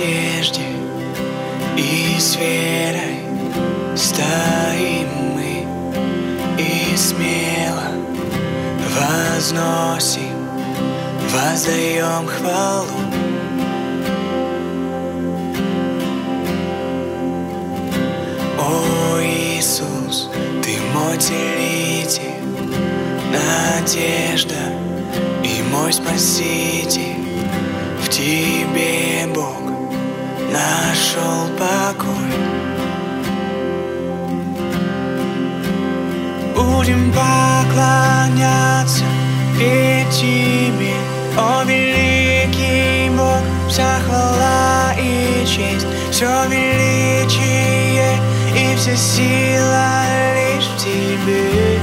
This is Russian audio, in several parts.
надежде и с верой стоим мы и смело возносим, воздаем хвалу. О, Иисус, Ты мой целитель, надежда и мой Спаситель. В Тебе, Бог, нашел покой. Будем поклоняться перед Тебе, о великий Бог, вся хвала и честь, все величие и вся сила лишь в Тебе.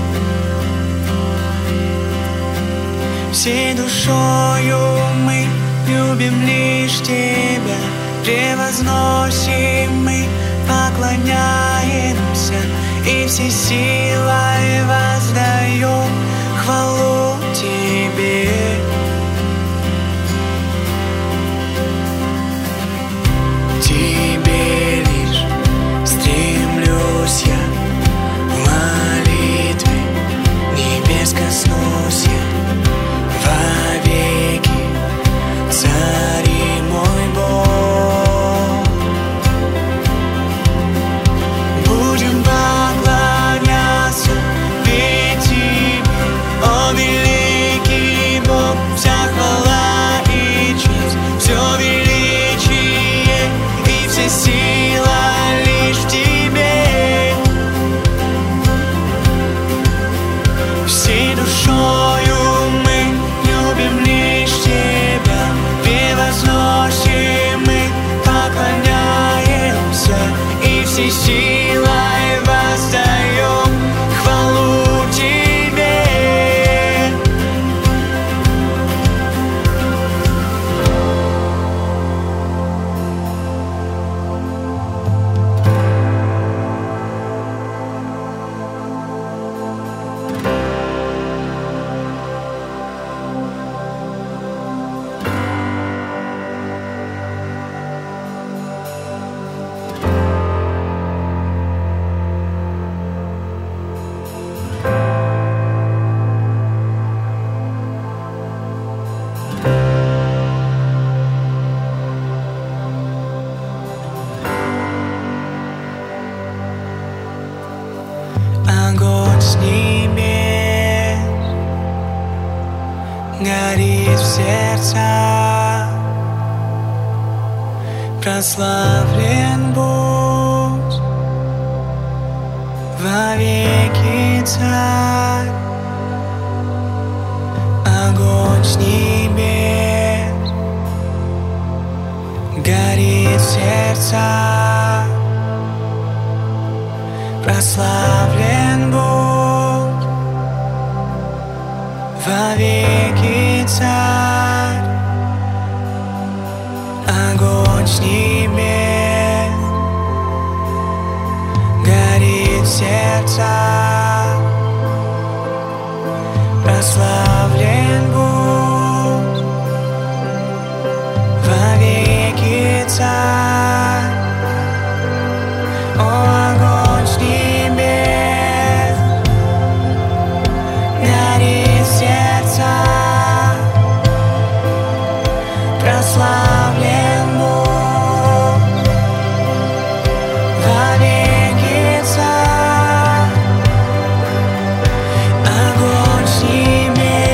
Всей душою мы любим лишь Тебя, превозносим мы, поклоняемся и всей силой воздаем хвалу Тебе. Тебе лишь стремлюсь я, в молитве небес коснусь я, вовеки Царь и мой Бог. Будем поклоняться перед Тебе, о великий Бог, вся хвала и честь, все величие и вся сила лишь в Тебе. Всей душою мы любим лишь Тебя, превозносим мы, поклоняемся и всей силой воздаем хвалу Тебе. Огонь с небес горит в сердцах, прославлен будь вовеки Царь. Огонь с небес горит в сердцах, прославлен будь вовеки Царь. Огонь с небес горит в сердцах, прославлен будь вовеки Царь. О, огонь с небес горит в сердцах, прославлен будь вовеки Царь. Огонь с небес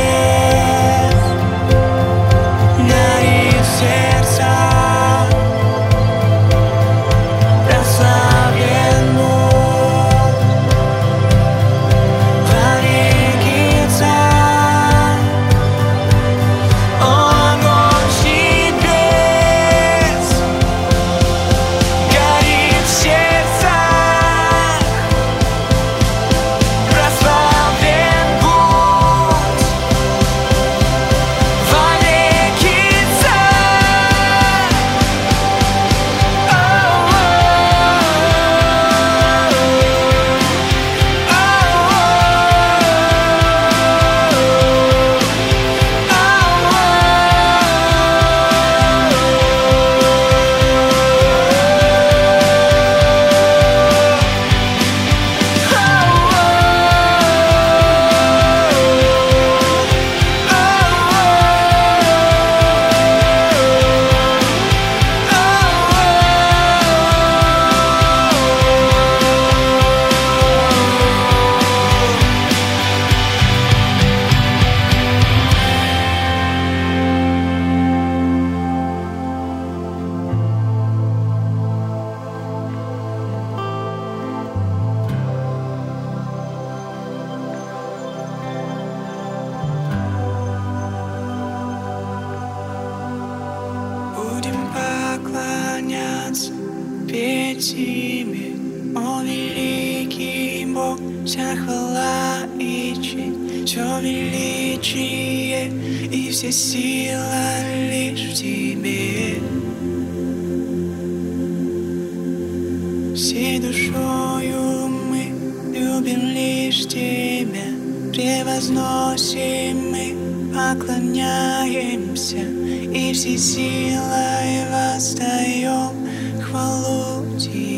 верь Тебе, о великий Бог, вся хвала и честь, все величие и вся сила лишь в Тебе. Всей душою мы любим лишь Тебя, превозносим мы, поклоняемся и всей силой воздаем хвалу Тебе.